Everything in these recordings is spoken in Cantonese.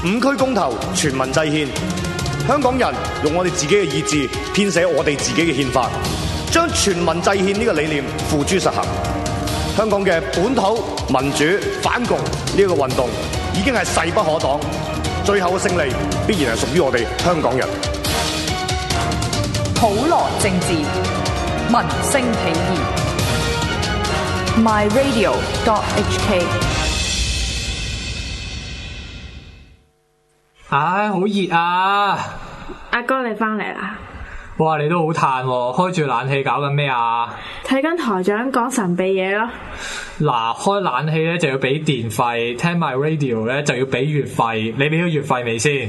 5區公投，全民制憲，香港人用我哋自己嘅意志編寫我哋自己嘅憲法，將全民制憲呢個理念付諸實行。香港嘅本土民主反共呢個運動已經係勢不可擋，最後嘅勝利必然係屬於我哋香港人。 普羅政治，民聲起義。myradio.hk。 唉，好熱啊！ 阿哥你翻嚟啦！ 哇，你都好嘆喎，開住冷氣搞緊咩啊？ 睇緊台長講神秘嘢咯。 嗱，開冷氣咧就要俾電費，聽埋 radio 咧就要俾月費。你俾咗月費未先？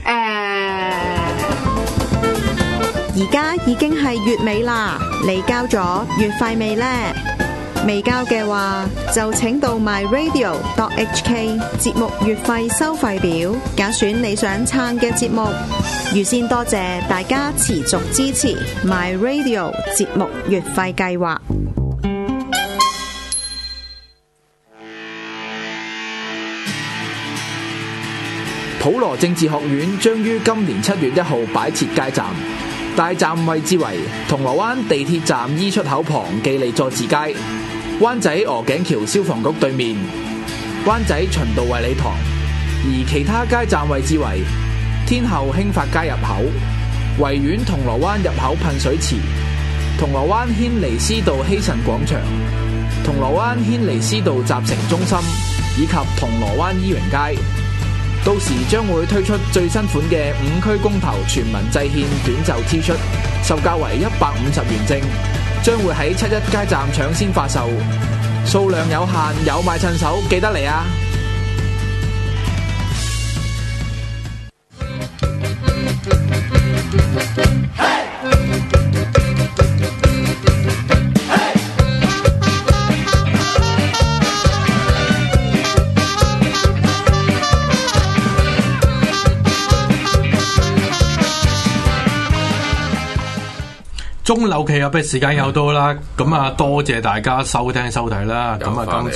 而家已經係月尾啦，你交咗月費未呢？未交嘅話，就請到 myradio.hk 節目月費收費表，揀選你想撐嘅節目。預先多謝大家持續支持 myradio 節目月費計劃。 普羅政治學院將於今年7月1號擺設街站。大站位置為銅鑼灣地鐵站 E 出口旁記利佐治街、灣仔鵝頸橋消防局對面、灣仔循道衛理堂，而其他街站位置為天后興發街入口、維園銅鑼灣入口噴水池、銅鑼灣軒尼詩道希慎廣場、銅鑼灣軒尼詩道集成中心以及銅鑼灣伊榮街。到時將會推出最新款嘅5區公投全民制憲短袖 T 恤，售價為150元正，將會喺7一街站搶先發售，數量有限，有買趁手，記得嚟啊！ 中流奇入嘅時間又到啦，咁啊多謝大家收聽收睇啦，咁啊今集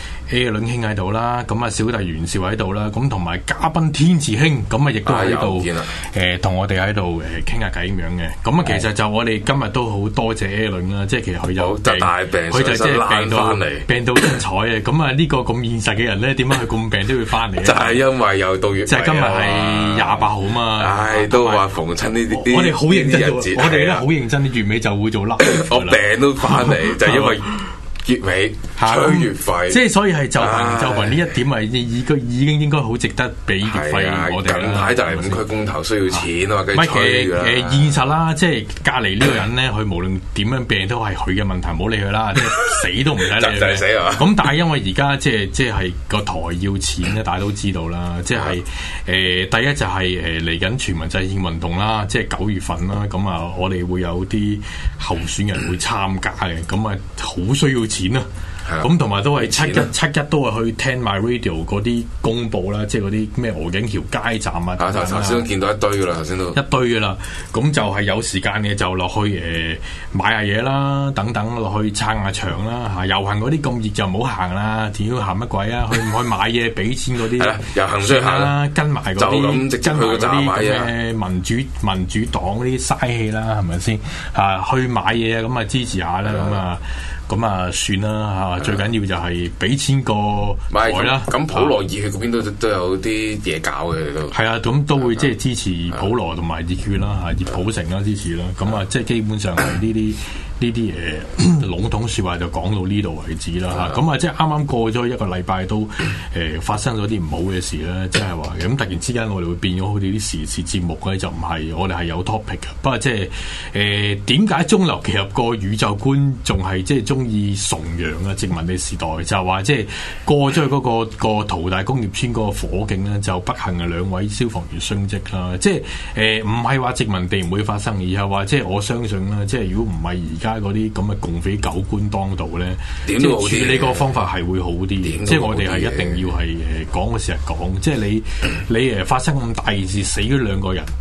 A 倫兄喺度啦，咁啊小弟袁紹喺度啦，咁同埋嘉賓天慈兄，咁啊亦都喺度，同我哋喺度傾下偈咁樣嘅，咁啊其實就我哋今日都好多謝 A 倫啦，即係其實佢有大病， 佢就即係病到精彩嘅，咁啊呢個咁現實嘅人咧，點解佢咁病都要翻嚟？ 就係因為又到月， 就係今日係28號嘛， 唉，都話逢親呢啲， 我哋好認真做，我哋咧好認真，月尾就會做甩， 我病都翻嚟，就因為月尾催月費， 即係所以係就憑呢一點係已經應該好值得俾月費我哋啦。 近排就係5區公投需要錢啊嘛，梗係催㗎啦。 現實啦，即係隔離呢個人咧，佢無論點樣病都係佢嘅問題，唔好理佢啦，即係死都唔使理佢。 就係死啊！ 咁但係因為而家即係個台要錢咧，大家都知道啦，即係第一就係嚟緊全民制憲運動啦，即係9月份啦，咁啊我哋會有啲候選人會參加嘅，咁啊好需要錢啊！咁同埋都係七一都係去聽 myradio 嗰啲公佈啦，即係嗰啲咩鵝頸橋街站啊。 頭先都見到一堆噶啦，頭先都一堆噶啦。咁就係有時間嘅就落去買下嘢啦，等等落去撐下場啦嚇。遊行嗰啲咁熱就唔好行啦，點要行乜鬼啊？去唔去買嘢俾錢嗰啲？ 遊行先行啦， 跟埋嗰啲跟埋嗰啲嘅民主黨嗰啲嘥氣啦，係咪先嚇？去買嘢啊，咁啊支持下啦，咁啊算啦嚇，最緊要就係俾錢個台啦。 咁普羅熱血嗰邊都有啲嘢搞嘅都。係啊，咁都會即係支持普羅同埋熱血啦嚇，熱普城啦支持啦。咁啊，即係基本上係呢啲籠統説話就講到呢度為止啦嚇。咁啊，即係啱啱過咗一個禮拜都發生咗啲唔好嘅事啦，即係話咁突然之間我哋會變咗好似啲時事節目咧，就唔係我哋係有 topic 嘅。不過即係點解中流其實個宇宙觀仲係即係中意崇洋啊殖民地時代，就係話即係過咗去嗰個淘大工業村嗰個火警咧，就不幸嘅2位消防員殉職啦。即係唔係話殖民地唔會發生，而係話即係我相信啦，即係如果唔係而家嗰啲咁嘅共匪狗官當道咧，即係處理個方法係會好啲。即係我哋係一定要係講嘅時候講，即係你發生咁大件事死咗2個人。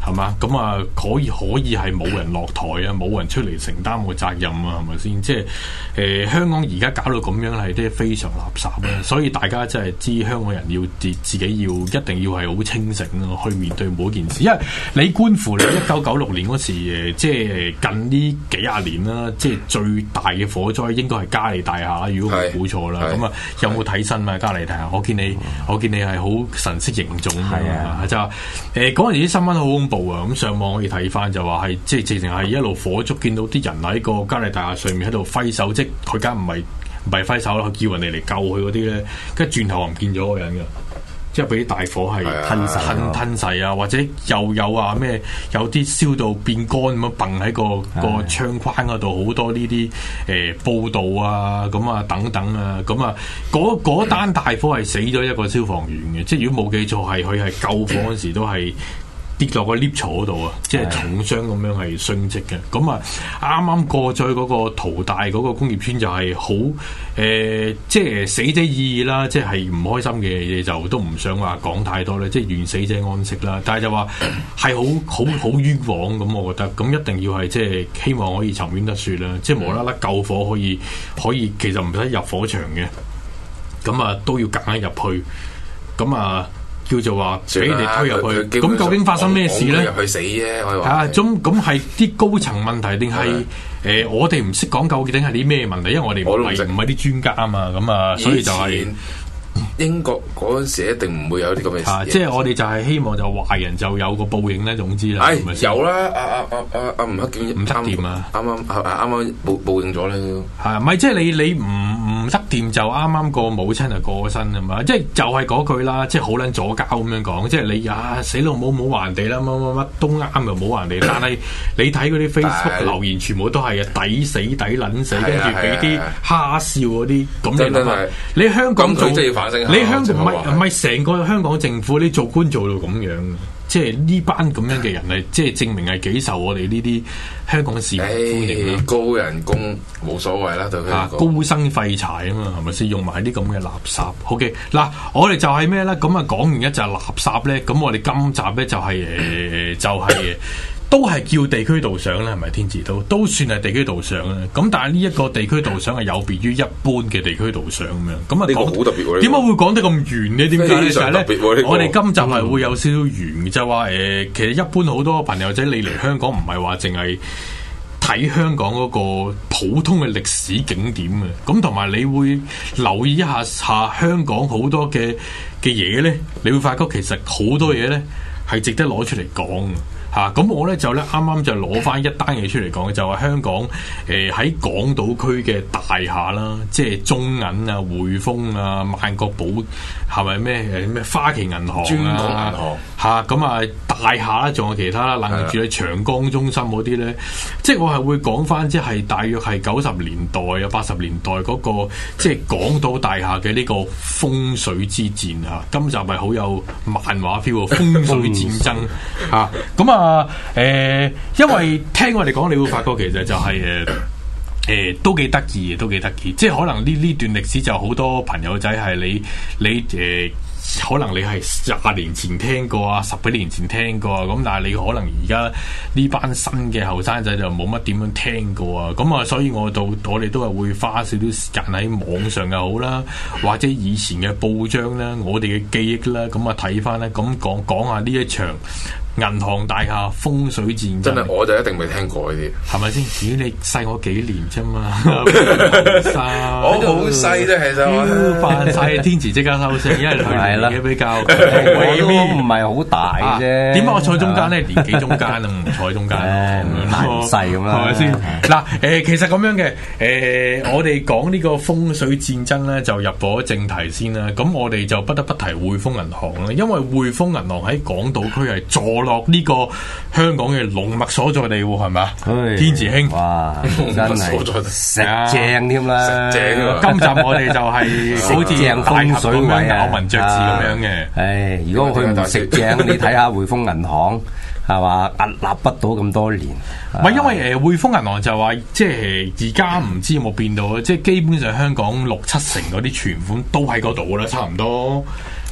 係嘛？咁啊可以係冇人落台啊，冇人出嚟承擔個責任啊，係咪先？即係香港而家搞到咁樣係啲非常垃圾啊！所以大家真係知香港人要自己要一定要係好清醒咯，去面對每一件事。因為你觀乎你1996年嗰時即係近呢幾廿年啦，即係最大嘅火災應該係嘉利大廈，如果冇估錯啦。咁啊有冇睇新聞？嘉利大廈，我見你係好神色凝重啊！就嗰陣時啲新聞好恐怖啊！咁上網可以睇翻就話係即係直情係一路火燭，見到啲人喺個嘉利大廈上面喺度揮手，即係佢梗唔係揮手啦，佢叫人哋嚟救佢嗰啲咧，跟住轉頭唔見咗個人㗎。即係俾啲大火係吞噬啊，或者又有話咩有啲燒到變乾咁樣掟喺個窗框嗰度，好多呢啲報道啊咁啊等等啊，咁啊嗰單大火係死咗一個消防員嘅，即係如果冇記錯係佢係救火嗰時都係跌落個 lift 槽嗰度啊，即係重傷咁樣係殉職嘅。咁啊啱啱過咗嗰個淘大嗰個工業村就係好即係死者意義啦，即係唔開心嘅嘢就都唔想話講太多咧，即係願死者安息啦。但係就話係好冤枉咁，我覺得咁一定要係即係希望可以沉冤得雪啦，即係無啦啦救火可以其實唔使入火場嘅，咁啊都要夾硬入去，咁啊。叫做話俾你推入去，咁究竟發生咩事咧？ 入去死啫，可以話。 啊，咁係啲高層問題定係我哋唔識講究竟係啲咩問題？因為我哋唔係啲專家啊嘛，咁啊，所以就係英國嗰陣時一定唔會有啲咁嘅事。 即係我哋就係希望就壞人就有個報應咧，總之啦。 有啦，阿吳克儉唔得掂啊！ 啱啱報應咗咧。 係咪即係你唔得掂就啱啱個母親就過咗身啊嘛？即係就係嗰句啦，即係好撚左膠咁樣講，即係你死老母冇還人哋啦，乜都啱又冇還人哋。但係你睇嗰啲 Facebook 留言，全部都係抵死抵撚死，跟住俾啲蝦笑嗰啲。咁你諗下，你香港做你香港唔係成個香港政府，你做官做到咁樣，即係呢班咁樣嘅人係，即係證明係幾受我哋呢啲香港市民歡迎。 高人工冇所謂啦，對佢高生廢柴啊嘛，係咪先用埋啲咁嘅垃圾？OK，嗱，我哋就係咩咧？咁啊講完一就係垃圾咧，咁我哋今集咧就係都係叫地區導賞啦，係咪天字都算係地區導賞啦。咁但係呢一個地區導賞係有別於一般嘅地區導賞咁樣。咁啊呢個好特別喎。 點解會講得咁圓呢？點解咧？就係咧，我哋今集係會有少少圓，就係話其實一般好多朋友仔你嚟香港唔係話淨係睇香港嗰個普通嘅歷史景點嘅，咁同埋你會留意一下香港好多嘅嘢咧，你會發覺其實好多嘢咧係值得攞出嚟講。咁我咧就咧啱啱就攞翻一單嘢出嚟講，就話香港喺港島區嘅大廈啦，即係中銀啊、匯豐啊、萬國寶係咪咩花旗銀行專港銀行咁啊大廈啦，仲有其他啦，諗住喺長江中心嗰啲咧，即係我係會講翻，即係大約係90年代啊、80年代嗰個即係港島大廈嘅呢個風水之戰啊。今集係好有漫畫 feel 風水戰爭咁啊！因為聽我哋講，你會發覺其實就係都幾得意，即係可能呢段歷史就好多朋友仔係你可能你係20年前聽過啊，10幾年前聽過啊，咁但係你可能而家呢班新嘅後生仔就冇乜點樣聽過啊，咁啊，所以我哋都係會花少少時間喺網上又好啦，或者以前嘅報章啦，我哋嘅記憶啦，咁啊睇翻咧，咁講下呢一場銀行大廈風水戰爭， 真係我就一定未聽過呢啲， 係咪先？如果你細我幾年啫嘛， 我好細啫，其實扮晒天池即刻收聲，因為佢年紀比較， 我都唔係好大啫。 點解我坐中間咧？年紀中間啊，唔坐喺中間， 大細咁啦， 係咪先？嗱，其實咁樣嘅，我哋講呢個風水戰爭咧，就入咗正題先啦。咁我哋就不得不提匯豐銀行啦，因為匯豐銀行喺港島區係坐落呢個香港嘅龍脈所在地喎，係咪啊？天池兄， 哇，真係食正添啦！ 食正啊！ 今集我哋就係好似正風水位咬文嚼字咁樣嘅。 唉，如果佢唔食正，你睇下匯豐銀行係嘛，屹立不倒咁多年。 唔係因為匯豐銀行就話，即係而家唔知有冇變到，即係基本上香港6-7成嗰啲存款都喺嗰度啦，差唔多。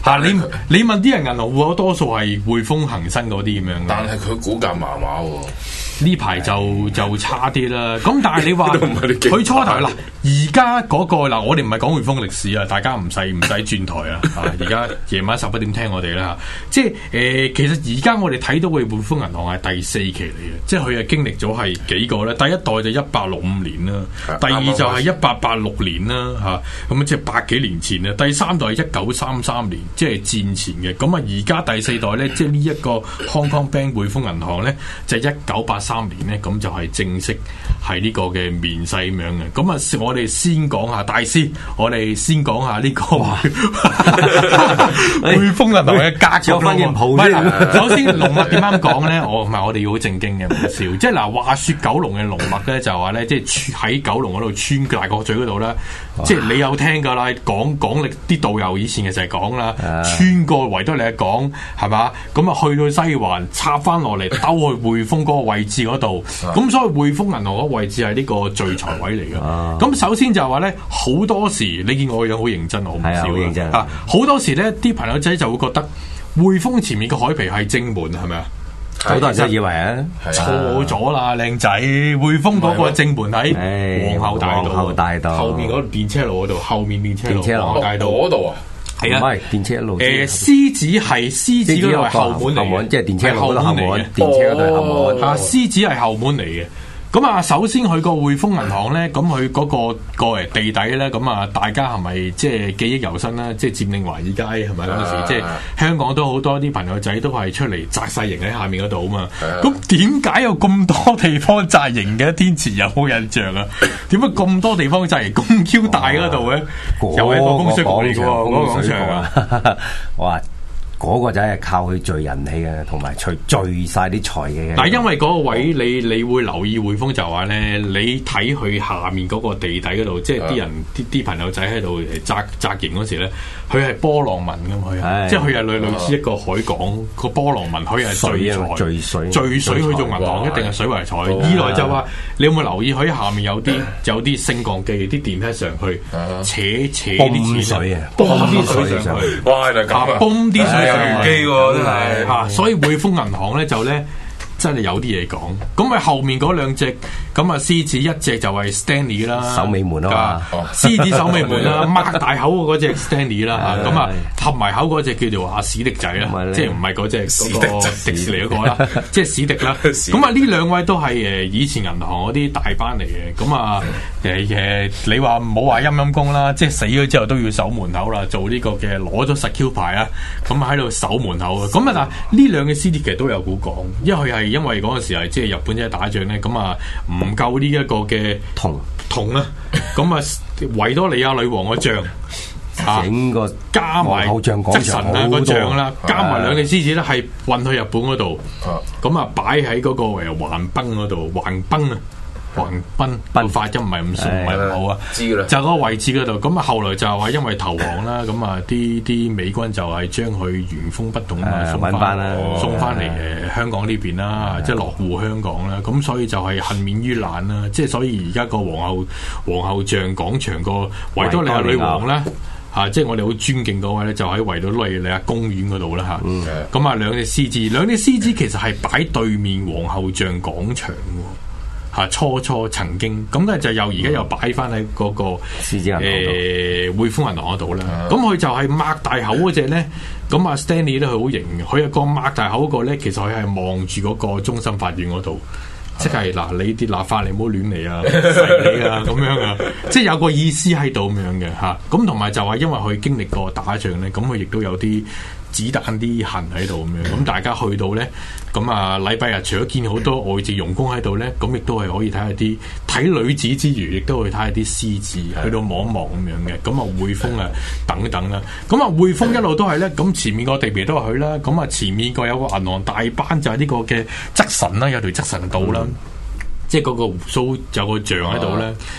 嚇你問啲人銀行戶口多數係匯豐、恒生嗰啲咁樣嘅， 但係佢股價麻麻喎。 呢排就差啲啦。咁但係你話佢初頭嗱，而家嗰個嗱，我哋唔係講匯豐歷史啊，大家唔使轉台啊。而家夜晚11點聽我哋啦。即係其實而家我哋睇到嘅匯豐銀行係第4期嚟嘅，即係佢係經歷咗係幾個咧？第一代就1865年啦，第二就係1886年啦，咁即係100幾年前啦。第三代係1933年，即係戰前嘅。咁啊，而家第4代咧，即係呢一個 Hong Kong Bank 匯豐銀行咧，就係1983年咧，咁就係正式係呢個嘅面世咁樣嘅。咁啊，我哋先講下大師，我哋先講下呢個匯豐銀行嘅格局咯。首先龍脈點啱講咧？我哋要好正經嘅，唔好笑。即係嗱，話說九龍嘅龍脈咧，就話咧，即係喺九龍嗰度穿大角咀嗰度咧，即係你有聽噶啦，講啲導遊以前嘅就係講啦，穿過維多利亞港係嘛，咁啊去到西環插翻落嚟，兜去匯豐嗰個位置嗰度，咁所以匯豐銀行嗰個位置係呢個聚財位嚟嘅。咁首先就係話咧，好多時你見我個樣好認真，我唔笑啊。好多時咧，啲朋友仔就會覺得匯豐前面嘅海皮係正門，係咪啊？ 好多人都以為啊， 錯咗啦，靚仔！匯豐嗰個正門喺皇后大道後面嗰電車路嗰度，後面電車路皇后大道嗰度啊，係啊，唔係電車路。獅子嗰度係後門嚟嘅， 即係電車路嗰度後門，電車嗰度係後門。 獅子係後門嚟嘅。咁啊，首先佢個匯豐銀行咧，咁佢嗰個地底咧，咁啊，大家係咪即係記憶猶新啦？即係佔領華爾街係咪嗰陣時？即係香港都好多啲朋友仔都係出嚟紮晒營喺下面嗰度啊嘛。咁點解有咁多地方紮營嘅？天池有冇印象啊？點解咁多地方紮營咁 Q 大嗰度咧？又係個供水嚟嘅喎，嗰個廣場啊！ 哇！嗰個就係靠佢聚人氣嘅，同埋聚晒啲財嘅。 但係因為嗰個位，你會留意匯豐就話咧，你睇佢下面嗰個地底嗰度，即係啲人啲朋友仔喺度紮營嗰時咧，佢係波浪紋㗎嘛，佢即係佢係類似一個海港個波浪紋，佢係聚水去做銀行，一定係水為財。二來就話你有冇留意佢下面有啲升降機，啲電梯上去扯啲水啊，泵啲水上去， 哇！ 泵啲水。 機喎真係嚇，所以匯豐銀行咧就咧真係有啲嘢講。咁啊後面嗰兩隻咁啊獅子，一隻就係 Stanley 啦， 守尾門啊嘛， 獅子守尾門啦，擘大口嗰隻 Stanley 啦，咁啊合埋口嗰隻叫做阿史迪仔啦，即係唔係嗰隻嗰個迪士尼嗰個啦，即係史迪啦。咁啊呢兩位都係以前銀行嗰啲大班嚟嘅。咁啊你話唔好話陰公啦，即係死咗之後都要守門口啦，做呢個嘅攞咗實 Q 牌啊，咁喺度守門口啊。咁啊嗱，呢兩嘅獅子其實都有股講，因為嗰陣時係即係日本仔打仗咧，咁啊唔夠呢一個嘅銅啊，咁啊維多利亞女王個像整個加埋側神啊個像啦，加埋兩隻獅子咧係運去日本嗰度，咁啊擺喺嗰個橫濱嗰度，橫濱發音唔係咁順，唔係咁好啊，知啦，就嗰個位置嗰度。咁啊後來就係話因為投降啦，咁啊啲美軍就係將佢原封不動啊送翻嚟香港呢邊啦，即係落戶香港啦。咁所以就係幸免於難啦。即係所以而家個皇后像廣場個維多利亞女王咧。即係我哋好尊敬嗰位咧，就喺維多利亞公園嗰度啦嚇。咁啊兩隻獅子其實係擺對面皇后像廣場喎。初曾經咁咧，就而家又擺翻喺嗰個匯豐銀行嗰度啦。咁佢就係擘大口嗰隻咧。咁啊 Stanley 咧佢好型嘅，佢個擘大口嗰個咧，其實佢係望住嗰個中心法院嗰度。即係嗱，你啲立法你唔好亂嚟啊，細你啊咁樣啊，即係有個意思喺度咁樣嘅嚇。咁同埋就話因為佢經歷過打仗咧，咁佢亦都有啲子彈啲痕喺度咁樣。咁大家去到咧，咁啊禮拜日除咗見好多外籍傭工喺度咧，咁亦都係可以睇下啲睇女子之餘，亦都可以睇下啲獅子，去到望一望咁樣嘅。咁啊匯豐啊等等啦。咁啊匯豐一路都係咧，咁前面個地皮都係佢啦。咁啊前面個有個銀行大班就係呢個嘅側神啦，有條側神道啦。即係嗰個鬍鬚有個像喺度咧，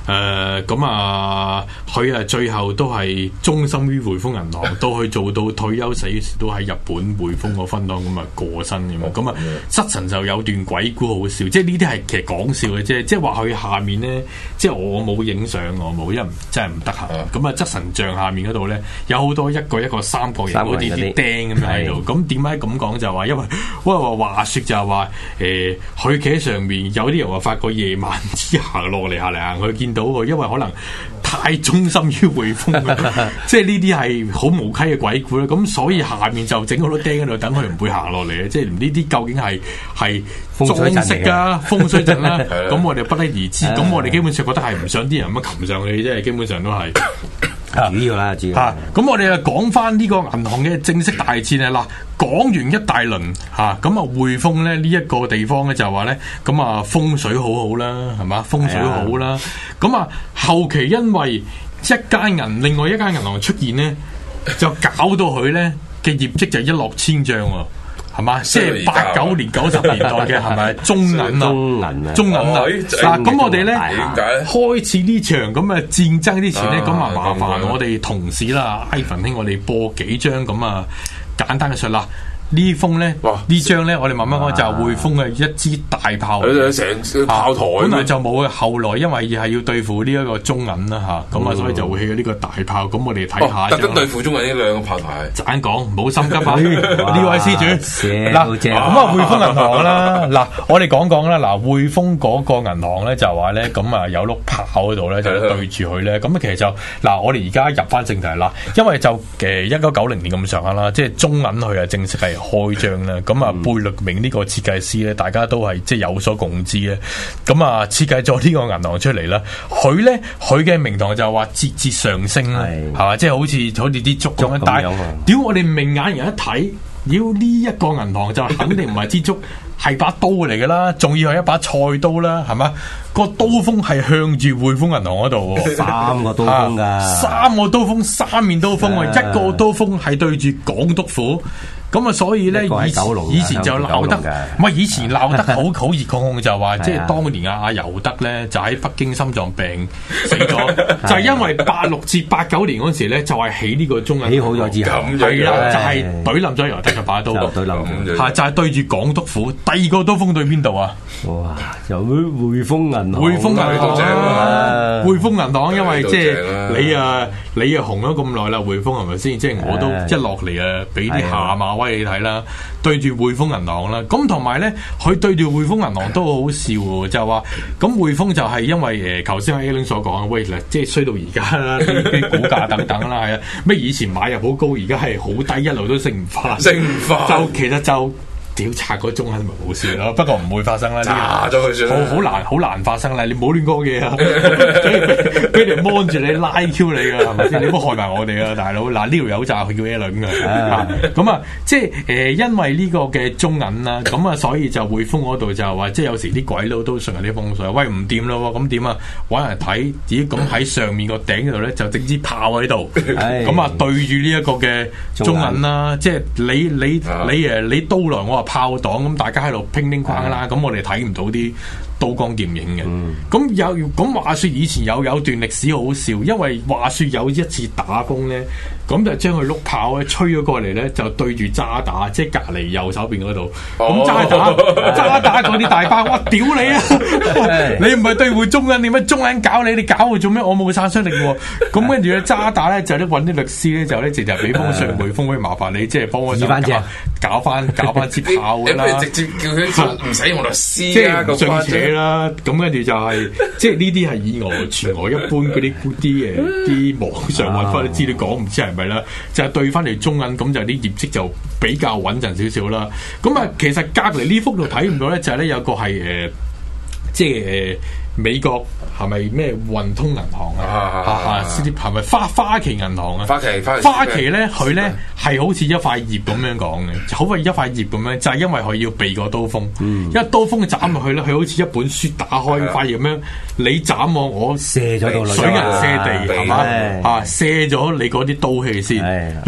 咁啊，佢啊最後都係忠心於匯豐銀行，到去做到退休死時都喺日本匯豐個分行咁啊過身咁啊。咁啊，失神就有段鬼故好笑，即係呢啲係其實講笑嘅啫。即係話佢下面咧，即係我冇影相，我冇，因為真係唔得閒。咁啊，側神像下面嗰度咧有好多一個三角形嗰啲啲釘咁樣喺度。咁點解咁講就話因為話説就係話佢企喺上面，有啲人話發覺夜晚行落嚟行嚟行去見到佢，因為可能太忠心於匯豐啦，即係呢啲係好無稽嘅鬼故啦。咁所以下面就整好多釘喺度，等佢唔會行落嚟。即係呢啲究竟係裝飾啊、風水陣啦，咁我哋不得而知。咁我哋基本上覺得係唔想啲人咁擒上去，即係基本上都係主要啦，主要。 咁我哋啊講翻呢個銀行嘅正式大戰啊，嗱，講完一大輪嚇，咁啊匯豐咧呢一個地方咧就話咧，咁啊風水好好啦，係嘛，風水好啦。咁啊後期因為另外一間銀行出現咧，就搞到佢咧嘅業績就一落千丈喎。係嘛？即係89年、90年代嘅係咪中銀啊？中銀啊！嗱，咁我哋咧開始呢場咁嘅戰爭之前咧，咁啊麻煩我哋同事啦，Ivan 兄，我哋播幾張咁啊簡單嘅相啦。呢封咧，呢張咧，我哋慢慢講就係匯豐嘅一支大炮， 成炮台。 本來就冇嘅，後來因為係要對付呢一個中銀啦嚇，咁啊所以就會起咗呢個大炮。咁我哋睇下， 特登對付中銀呢兩個炮台。 盞講唔好心急啊！呢位施主嗱，咁啊匯豐銀行啦，嗱我哋講講啦，嗱匯豐嗰個銀行咧就話咧，咁啊有碌炮喺度咧就對住佢咧，咁其實就嗱我哋而家入翻正題啦，因為就1990年咁上下啦，即係中銀佢啊正式係開張啦，咁啊貝聿銘呢個設計師咧，大家都係即係有所共知咧。咁啊設計咗呢個銀行出嚟啦，佢嘅名堂就話節節上升啦，係嘛，即係好似啲竹咁樣。但係屌我哋明眼人一睇，屌呢一個銀行就肯定唔係支竹，係把刀嚟噶啦，仲要係一把菜刀啦，係嘛？個刀鋒係向住匯豐銀行嗰度喎 ，3個刀鋒㗎 ，3個刀鋒，三面刀鋒喎，一個刀鋒係對住港督府。咁啊，所以咧以前就鬧得，唔係以前鬧得好熱烘烘，就話即係當年阿尤德咧就喺北京心臟病死咗，就係因為86至89年嗰時咧就係起呢個中銀， 起好咗之後， 係啦，就係懟冧咗尤德嘅把刀， 懟冧， 就係對住港督府。第二個刀鋒對邊度啊？ 哇！有匯豐銀行， 匯豐銀行啊！匯豐銀行，因為即係你啊紅咗咁耐啦，匯豐係咪先？即係我都一落嚟啊，俾啲下馬威你睇啦，對住匯豐銀行啦。咁同埋咧，佢對住匯豐銀行都好好笑喎，就話咁匯豐就係因為頭先阿 Alan 所講，喂嗱，即係衰到而家啦，啲股價等等啦，係啊，咩以前買入好高，而家係好低，一路都升唔翻，就其實就。屌拆嗰中係咪冇事咯？不過唔會發生啦， 炸咗佢算啦， 好難發生啦！你唔好亂講嘢啊！俾人望住你拉 Q 你噶係咪先？你唔好害埋我哋啊，大佬！嗱呢條友炸佢叫 Alan 嘅，咁啊即係因為呢個嘅中銀啦，咁啊所以就匯豐嗰度就話，即係有時啲鬼佬都信人啲風水，喂唔掂咯喎，咁點啊？揾人睇，咦咁喺上面個頂度咧就整支炮喺度，咁啊對住呢一個嘅中銀啦，即係你刀來我話炮擋，咁大家喺度乒乒乓啦，咁我哋睇唔到啲刀光劍影嘅。咁話說以前有段歷史好笑，因為話說有一次打風咧，咁就將佢碌炮咧吹咗過嚟咧，就對住渣打，即係隔離右手邊嗰度。咁渣打嗰啲大班，哇屌你啊！你唔係對付中銀，點解中銀搞你？你搞佢做咩？我冇殺傷力喎。咁跟住咧渣打咧就咧揾啲律師咧就咧直接俾封信匯豐，可以麻煩你即係幫我搞翻支炮啦。 你直接叫佢唔使用律師， 即係唔上扯啦。咁跟住就係即係呢啲係以訛傳訛，一般嗰啲網上揾翻啲資料講唔知係咪啦，就係對翻嚟中銀，咁就啲業績就比較穩陣少少啦。咁啊，其實隔離呢幅度睇唔到咧，就係咧有個係即係美國係咪咩運通銀行啊？係咪花旗銀行啊？花旗咧，佢咧係好似一塊葉咁樣講嘅，好似一塊葉咁樣，就係因為佢要避個刀鋒，因為刀鋒斬落去咧，佢好似一本書打開塊葉咁樣，你斬我射咗到水銀瀉地係嘛？射咗你嗰啲刀氣先嗱。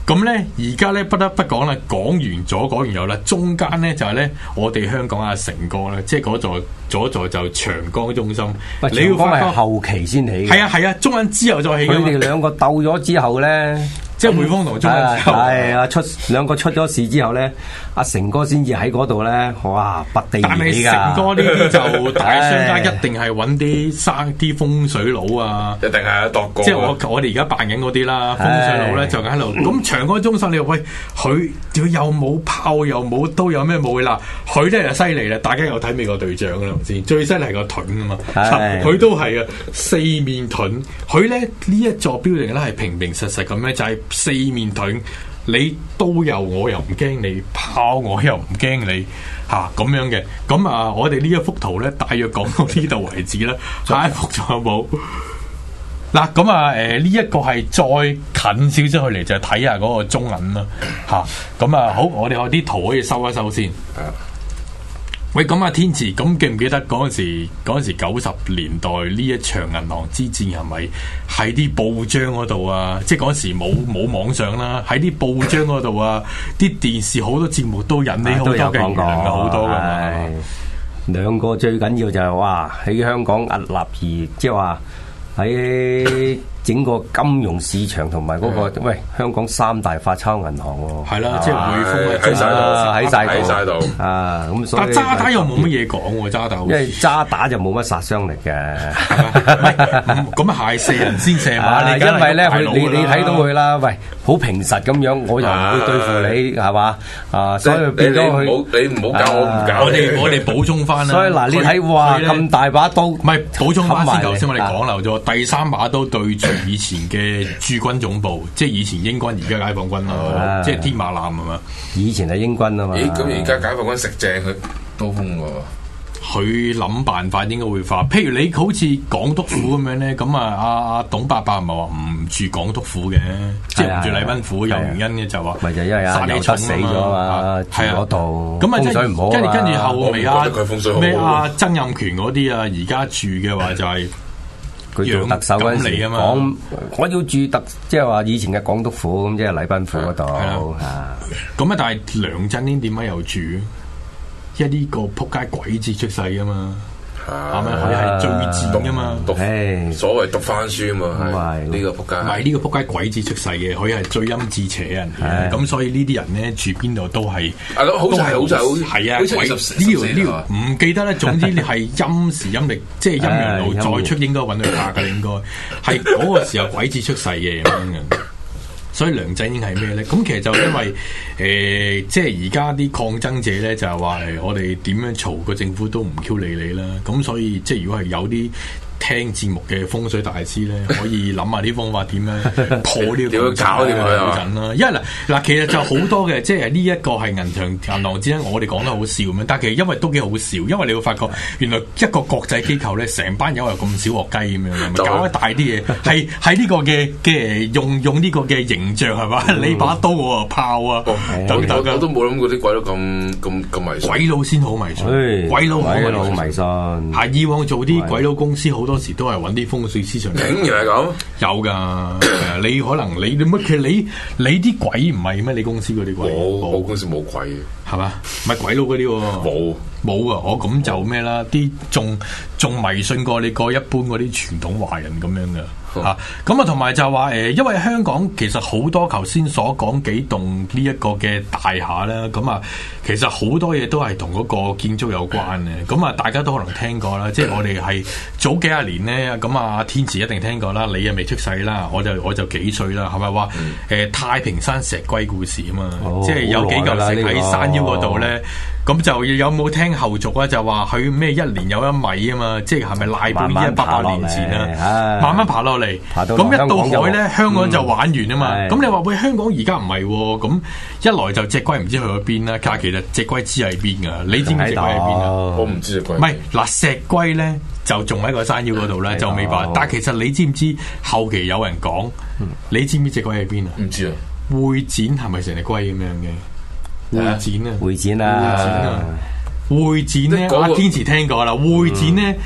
咁咧，而家咧不得不講啦，講完有啦，中間咧就係咧，我哋香港阿成哥咧，即係嗰座就長江中心。 你要講係後期先起嘅。 係啊，中間之後再起。 佢哋兩個鬥咗之後咧。 即係匯豐同中間之後， 係啊，兩個出咗事之後咧，阿成哥先至喺嗰度咧，哇，拔地而起㗎。 但係成哥呢啲就大商家一定係揾啲風水佬啊， 一定係度過。 即係我哋而家扮緊嗰啲啦，風水佬咧就喺度。咁長江中心你話喂，佢又冇炮又冇刀有咩武器啦？佢咧就犀利啦！大家有睇美國隊長㗎啦先，最犀利係個盾啊嘛，佢都係啊，四面盾。佢咧呢一座 building 咧係平平實實咁咧，就係。四面盾，你刀又我又唔驚你，炮我又唔驚你，咁樣嘅。咁啊，我哋呢一幅圖咧，大約講到呢度為止啦。下一幅仲有冇？嗱，咁啊，呢一個係再近少少去嚟就睇下嗰個中銀啦，咁啊，好，我哋有啲圖可以收一收先。喂，咁啊，天慈，咁記唔記得嗰陣時90年代呢一場銀行之戰係咪喺啲報章嗰度啊？即係嗰陣時冇網上啦，喺啲報章嗰度啊，啲電視好多節目都引起好多嘅輿論嘅，好多㗎。 兩個最緊要就係哇，喺香港屹立而即係話喺整個金融市場同埋嗰個喂香港三大發鈔銀行喎， 係啦，即係匯豐喺晒度啊！咁所以但渣打又冇乜嘢講喎，渣打， 因為渣打就冇乜殺傷力嘅， 咁啊係射人先射馬， 因為咧你睇到佢啦，喂，好平實咁樣，我又唔會對付你係嘛啊，所以變咗佢你唔好搞我唔搞， 我哋補充翻啦。 所以嗱，你睇哇咁大把刀，唔係補充翻先，頭先我哋講漏咗第三把刀對住以前嘅駐軍總部，即係以前英軍，而家解放軍啦，即係天馬艦係嘛？ 以前係英軍啊嘛。 咦？咁而家解放軍食正佢刀鋒喎。 佢諗辦法應該會化，譬如你好似港督府咁樣咧，咁阿董伯伯唔係話唔住港督府嘅，即係唔住禮賓府，有原因嘅就話， 咪就因為阿劉七死咗嘛，住嗰度風水唔好， 跟住後尾咩曾蔭權嗰啲啊，而家住嘅話就係佢做特首嗰陣時講，我要住即係話以前嘅港督府咁，即係禮賓府嗰度咁啊，但係梁振英點解又住？因為呢個仆街鬼子出世啊嘛，係咪佢係最賤噶嘛？ 所謂讀翻書啊嘛，呢個仆街， 唔係呢個仆街鬼子出世嘅，佢係最陰至邪人嘅，咁所以呢啲人咧住邊度都係， 好就係啊，鬼呢條唔記得咧。總之你係陰時陰歷，即係陰陽路再出應該揾佢拍嘅，應該係嗰個時候鬼子出世嘅咁樣嘅。所以梁振英係咩咧？咁其實就因為即係而家啲抗爭者咧，就係話我哋點樣嘈個政府都唔 Q 理你啦。咁所以即係如果係有啲聽節目嘅風水大師咧，可以諗下啲方法點樣破呢個搞掂佢啦。因為嗱，其實就好多嘅，即係呢一個係銀行之間，我哋講得好笑咁樣，但係其實因為都幾好笑，因為你會發覺原來一個國際機構咧，成班友又咁小學雞咁樣，搞得大啲嘢，係呢個嘅用呢個嘅形象係嘛？你把刀啊炮啊， 我都冇諗過啲鬼佬咁迷信， 鬼佬先好迷信，鬼佬好迷信。 係以往做啲鬼佬公司好多時都係揾啲風水思想， 竟然係咁， 有噶。你可能你乜其實你啲鬼唔係咩？你公司嗰啲鬼， 我公司冇鬼嘅， 係嘛？唔係鬼佬嗰啲，冇啊！我咁就咩啦？啲仲迷信過你個一般嗰啲傳統華人咁樣嘅。咁啊，同埋就話因為香港其實好多頭先所講幾棟呢一個嘅大廈啦，咁啊，其實好多嘢都係同嗰個建築有關嘅。咁啊，大家都可能聽過啦，即係我哋係早幾廿年咧，咁啊，天慈一定聽過啦，你又未出世啦，我就幾歲啦，係咪話太平山石龜故事啊嘛？即係有幾嚿石喺山腰嗰度咧。咁就有冇聽後續啊？就話佢咩1年有1米啊嘛，即係係咪賴布100年前啊？慢慢爬落嚟，咁一到海咧，香港就玩完啊嘛。咁你話喂，香港而家唔係喎，咁一來就隻龜唔知去咗邊啦，其實隻龜知喺邊噶，你知唔知隻龜喺邊啊？ 我唔知隻龜。 唔係嗱，石龜咧就仲喺個山腰嗰度咧，就未白。但係其實你知唔知後期有人講？你知唔知隻龜喺邊啊？ 唔知啊。 會展係咪成隻龜咁樣嘅？會展啊！會展咧，阿天慈聽過啦。會展咧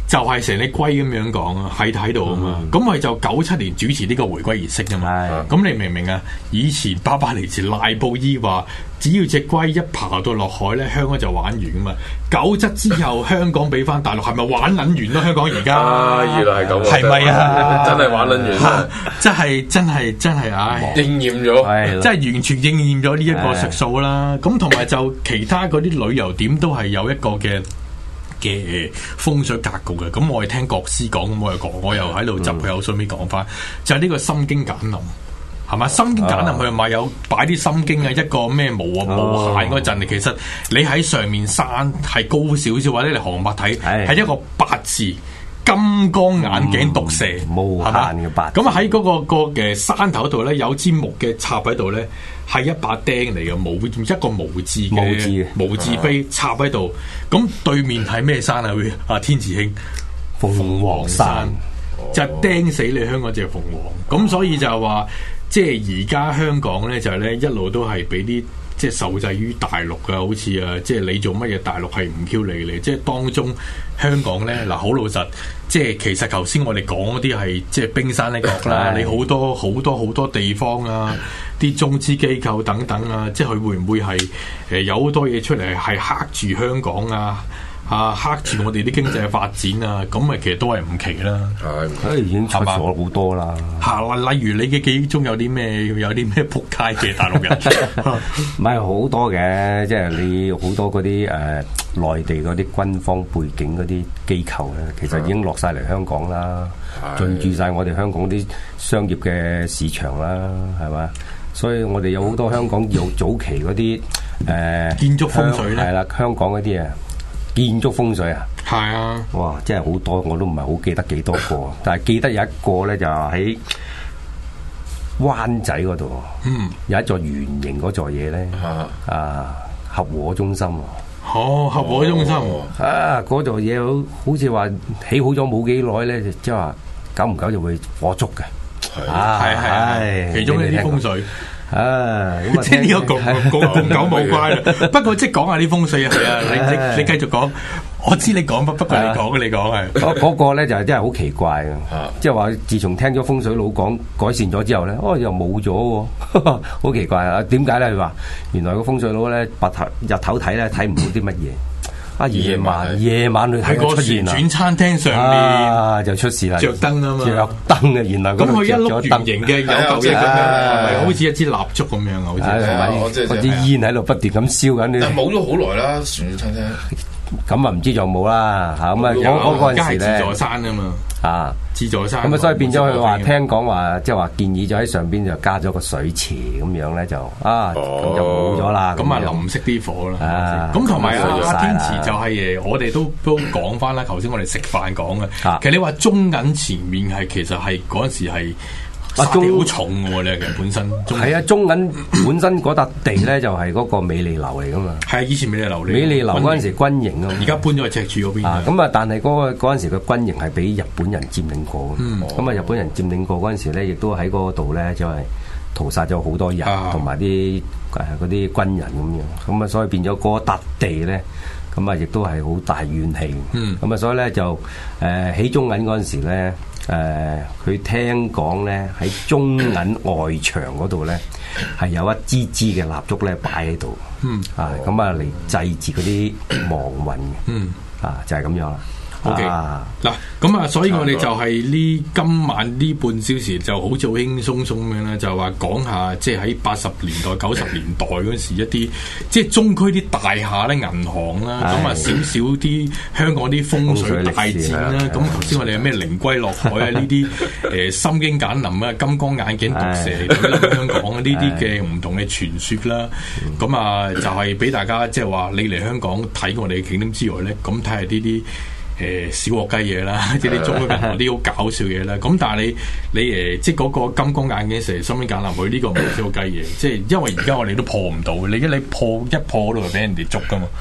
就係成隻龜咁樣講啊，喺度啊嘛，咁咪就97年主持呢個回歸儀式啊嘛，咁你明唔明啊？以前巴巴利前賴布衣話，只要隻龜一爬到落海咧，香港就玩完啊嘛。97之後，香港俾翻大陸，係咪玩撚完咯？香港而家原來係咁， 係咪啊？ 真係玩撚完啦！ 真係唉， 應驗咗， 真係完全應驗咗呢一個術數啦。咁同埋就其他嗰啲旅遊點都係有一個嘅風水格局嘅。咁我係聽國師講，咁我又喺度執佢口水尾講翻，就係呢個心經簡林。係嘛？心經簡林佢咪有擺啲心經啊，一個咩無限嗰陣，其實你喺上面山係高少少，或者你航拍睇係一個八字金剛眼鏡毒蛇， 無限嘅八字。 咁喺嗰個嘅山頭度咧，有支木嘅插喺度咧，係一把釘嚟嘅，一個無字嘅無字碑插喺度。咁對面係咩山啊？會天慈兄鳳凰山，就釘死你香港隻鳳凰。咁所以就係話。即係而家香港咧，就係咧一路都係俾啲即係受制於大陸嘅，好似啊，即係你做乜嘢大陸係唔 Q 理你。即係當中香港咧嗱，好老實，即係其實頭先我哋講嗰啲係即係冰山一角啦。你好多地方啊，啲中資機構等等啊，即係佢會唔會係有好多嘢出嚟係克住香港啊？克住我哋啲經濟發展啊，咁咪其實都係唔奇啦。 係，已經出咗好多啦。 例如你嘅記憶中有啲咩撲街嘅大陸人？ 唔係好多嘅，即係你好多嗰啲內地嗰啲軍方背景嗰啲機構咧，其實已經落晒嚟香港啦，進駐晒我哋香港啲商業嘅市場啦，係嘛？所以我哋有好多香港有早期嗰啲建築風水咧， 係啦，香港嗰啲建築風水啊， 係啊， 哇，真係好多，我都唔係好記得幾多個，但係記得有一個咧就喺灣仔嗰度，有一座圓形嗰座嘢咧，合和中心合和中心嗰座嘢好似話起好咗冇幾耐咧，即係話久唔久就會火燭嘅， 係其中一啲風水。即係呢個共久冇關啦。不過即係講下啲風水啊，係啊，你繼續講。我知你講，不過你講係。 嗰個咧就係真係好奇怪嘅，即係話自從聽咗風水佬講改善咗之後咧，又冇咗喎，好奇怪啊！點解咧？佢話原來個風水佬咧日頭睇咧睇唔到啲乜嘢。夜晚去睇出現啦，轉餐廳上面就出事啦， 着燈啊嘛， 着燈啊，原來咁佢一碌圓形嘅有嚿嘢咁樣，係好似一支蠟燭咁樣啊，好似同埋嗰啲煙喺度不斷咁燒緊。 但冇咗好耐啦，轉餐廳。 咁啊唔知仲有冇啦嚇，咁啊嗰陣時咧， 自助山啊嘛，自助山。 咁啊所以變咗佢話聽講話，即係話建議咗喺上邊就加咗個水池咁樣咧就咁就冇咗啦。 咁啊淋熄啲火啦。咁同埋天池就係我哋都講翻啦。頭先我哋食飯講嘅，其實你話中銀前面係其實係嗰陣時係。沙地好重喎，你其實本身係啊，中銀本身嗰笪地咧就係嗰個美利樓嚟噶嘛。 係啊，以前美利樓嚟。 美利樓嗰陣時軍營啊， 而家搬咗去赤柱嗰邊。 咁啊，但係嗰陣時嘅軍營係俾日本人佔領過。咁啊，日本人佔領過嗰陣時咧，亦都喺嗰度咧就係屠殺咗好多人，同埋啲嗰啲軍人咁樣。咁啊，所以變咗嗰笪地咧，咁啊，亦都係好大怨氣。咁啊，所以咧就起中銀嗰陣時咧。佢聽講咧喺中銀外牆嗰度咧係有一支支嘅蠟燭咧擺喺度，咁啊嚟祭祀嗰啲亡魂嘅，就係咁樣啦。 OK，嗱，咁啊，所以我哋就係今晚呢半小時就好似好輕鬆鬆咁樣啦，就話講下即係喺80年代、90年代嗰時一啲即係中區啲大廈咧、銀行啦，咁啊少少啲香港啲風水大戰啦。咁頭先我哋有咩靈龜落海啊？呢啲心經簡林啊、金剛眼鏡毒蛇嚟香港呢啲嘅唔同嘅傳說啦。咁啊，就係俾大家即係話你嚟香港睇我哋嘅景點之外咧，咁睇下呢啲。小學雞嘢啦，即係啲中銀行啲好搞笑嘢啦。咁但係你即係嗰個金剛眼鏡蛇心經簡林佢呢個唔係小學雞嘢，即係因為而家我哋都破唔到，你破到就俾人哋捉噶嘛。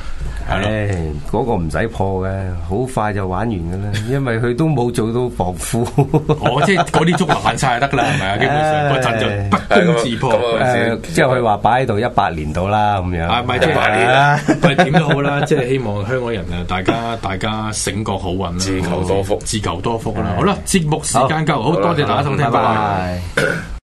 嗰個唔使破嘅，好快就玩完㗎啦，因為佢都冇做到防腐。 即係嗰啲竹爛晒就得啦，係咪啊？基本上嗰陣就不攻自破。 即係佢話擺喺度100年到啦，咁樣。 唔係100年啦，喂點都好啦，即係希望香港人啊，大家醒覺好運啦， 自求多福， 自求多福啦。好啦，節目時間夠，好多謝大家收聽，拜拜。